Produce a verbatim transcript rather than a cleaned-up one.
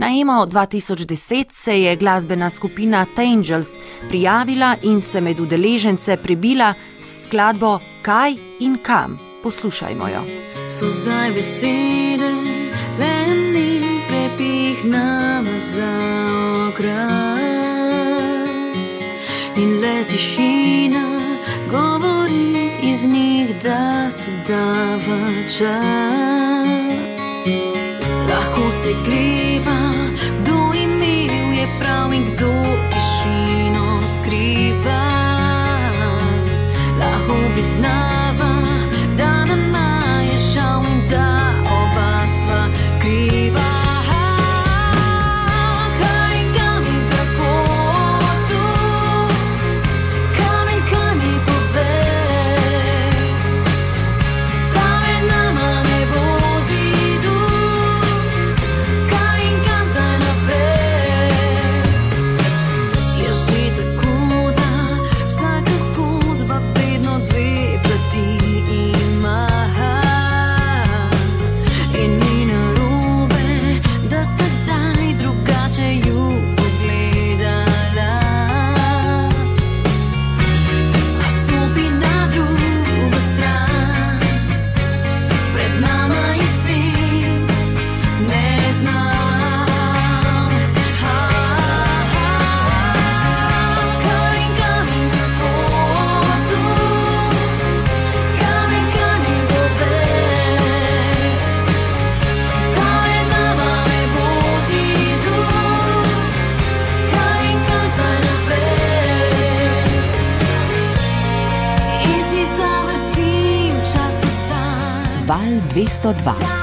Na Emo dva tisoč deset se je glasbena skupina Tangels prijavila in se med udeležence prebila s skladbo Kaj in kam. Poslušajmo jo. So zdaj besede, len prepih nama za okras in le tišina govori iz njih, da se dava čas. Lahko se greva, kdo imel je prav in kdo tišino skriva. Lahko priznava, da nama je žal in da oba sva kriva. Val dvesto dva.